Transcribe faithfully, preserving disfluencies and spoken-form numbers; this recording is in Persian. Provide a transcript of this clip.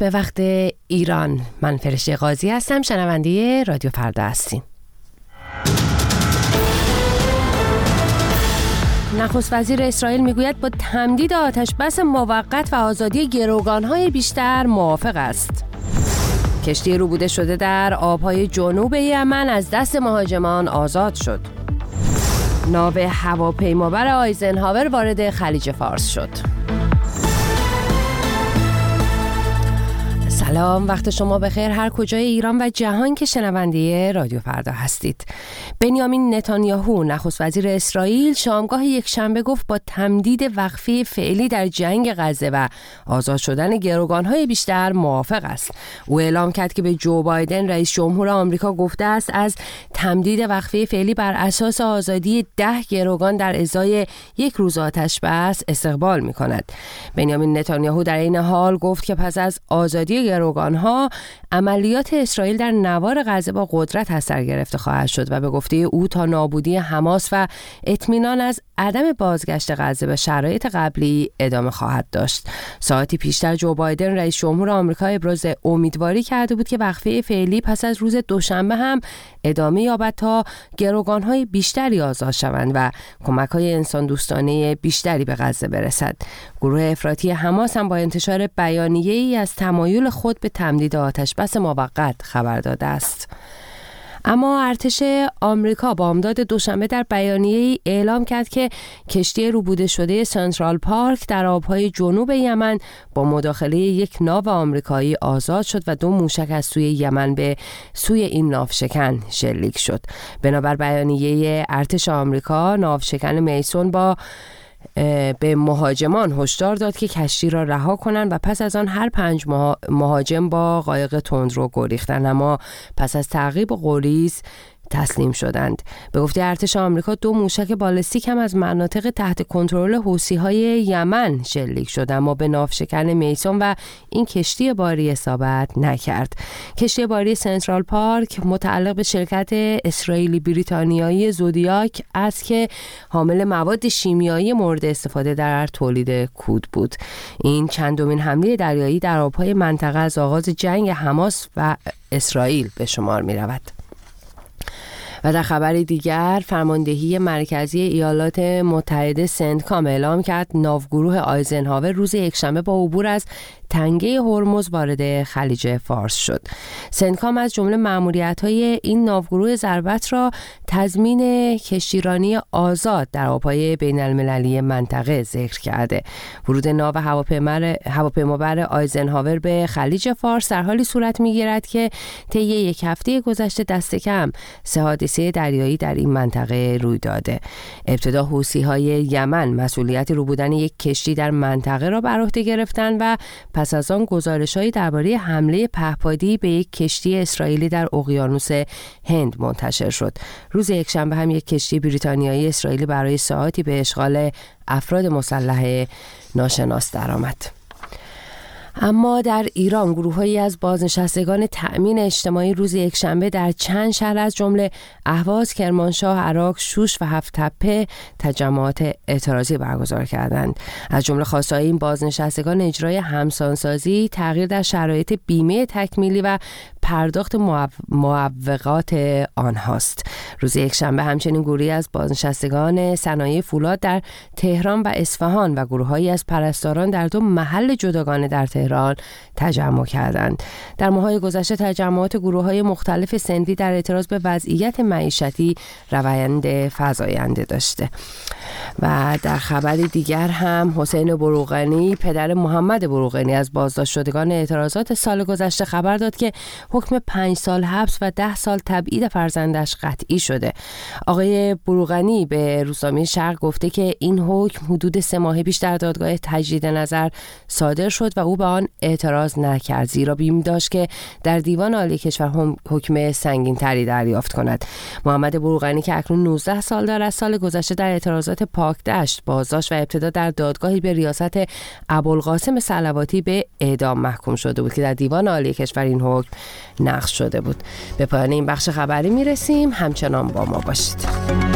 به وقت ایران. من فرشته قاضی هستم، شنونده رادیو فردا هستین. نخست وزیر اسرائیل میگوید با تمدید آتش بس موقت و آزادی گروگان‌های بیشتر موافق است. کشتی روبوده شده در آبهای جنوب یمن از دست مهاجمان آزاد شد. ناو هواپیمابر آیزنهاور وارد خلیج فارس شد. سلام، وقت شما بخیر هر کجای ایران و جهان که شنونده رادیو فردا هستید. بنیامین نتانیاهو نخست وزیر اسرائیل شامگاه یکشنبه گفت با تمدید وقفه فعلی در جنگ غزه و آزاد شدن گروگان‌های بیشتر موافق است. او اعلام کرد که به جو بایدن رئیس جمهور آمریکا گفته است از تمدید وقفه فعلی بر اساس آزادی ده گروگان در ازای یک روز آتش بس استقبال می‌کند. بنیامین نتانیاهو در این حال گفت که پس از آزادی گروگان‌ها عملیات اسرائیل در نوار غزه با قدرت از سر گرفته خواهد شد و به گفته او تا نابودی حماس و اطمینان از عدم بازگشت غزه به شرایط قبلی ادامه خواهد داشت. ساعتی پیشتر جو بایدن رئیس جمهور آمریکا ابراز امیدواری کرده بود که وقفه فعلی پس از روز دوشنبه هم ادامه یابد تا گروگان‌های بیشتری آزاد شوند و کمک‌های انسان دوستانه بیشتری به غزه برسد. گروه افراطی حماس هم با انتشار بیانیه‌ای از تمایل خود به تمدید آتش بس موقت خبر داده است. اما ارتش آمریکا با امداد دوشنبه در بیانیه‌ای اعلام کرد که کشتی روبوده شده سنترال پارک در آبهای جنوب یمن با مداخله یک ناو آمریکایی آزاد شد و دو موشک از سوی یمن به سوی این ناوشکن شلیک شد. بنابر بیانیه ارتش آمریکا، ناوشکن میسون با به مهاجمان هشدار داد که کشتی را رها کنند و پس از آن هر پنج مهاجم با قایق تندرو گریختند، اما پس از تعقیب و غریز تسلیم شدند. به گفته ارتش آمریکا دو موشک بالستیک هم از مناطق تحت کنترل حوثی‌های یمن شلیک شد، اما به ناوشکن میسون و این کشتی باری اصابت نکرد. کشتی باری سنترال پارک متعلق به شرکت اسرائیلی بریتانیایی زودیاک است که حامل مواد شیمیایی مورد استفاده در تولید کود بود. این چندمین حمله دریایی در آبهای منطقه از آغاز جنگ حماس و اسرائیل به شمار می رود. و در خبر دیگر، فرماندهی مرکزی ایالات متحده سنتکام اعلام کرد ناوگروه آیزنهاور روز یکشنبه با عبور از تنگه هرمز وارد خلیج فارس شد. سنتکام از جمله مأموریت‌های این ناوگروه ضربت را تضمین کشتیرانی آزاد در آب‌های بین‌المللی منطقه ذکر کرده. ورود ناو هواپیمابر آیزنهاور به خلیج فارس در حالی صورت می‌گیرد که طی یک هفته گذشته دست کم سه حادثه دریایی در این منطقه روی داده. ابتدا حوثی‌های یمن مسئولیت روبودن یک کشتی در منطقه را بر عهده گرفتند و پس از آن گزارش‌هایی درباره حمله پهپادی به یک کشتی اسرائیلی در اقیانوس هند منتشر شد. روز یکشنبه هم یک کشتی بریتانیایی اسرائیلی برای ساعاتی به اشغال افراد مسلح ناشناس درآمد. اما در ایران گروه‌هایی از بازنشستگان تأمین اجتماعی روز یکشنبه در چند شهر از جمله اهواز، کرمانشاه، عراق، شوش و هفت‌تپه تجمعات اعتراضی برگزار کردند. از جمله خواستهای این بازنشستگان اجرای همسانسازی، تغییر در شرایط بیمه تکمیلی و پرداخت معوقات آنهاست. روز یکشنبه همچنین گروهی از بازنشستگان صنایع فولاد در تهران و اصفهان و گروه‌هایی از پرستاران در دو محل جداگانه در تهران تجمع کردند. در ماه‌های گذشته تجمعات گروه‌های مختلف سنفی در اعتراض به وضعیت معیشتی روند فزاینده داشته. و در خبر دیگر هم حسین بروغنی پدر محمد بروغنی از بازداشت شدگان اعتراضات سال گذشته خبر داد که حکم پنج سال حبس و ده سال تبعید فرزندش قطعی شده. آقای بروغنی به روزنامه شرق گفته که این حکم حدود سه ماه پیش در دادگاه تجدید نظر صادر شد و او به آن اعتراض نکرد، زیرا بیم داشت که در دیوان عالی کشور حکم سنگین تری دریافت کند. محمد بروغنی که اکنون نوزده سال دارد سال گذشته در اعتراضات پاکدشت بازداشت و ابتدا در دادگاهی به ریاست ابوالقاسم صلواتی به اعدام محکوم شده بود که در دیوان عالی کشور این حکم نقض شده بود. به پایان این بخش خبری میرسیم، همچنان با ما باشید.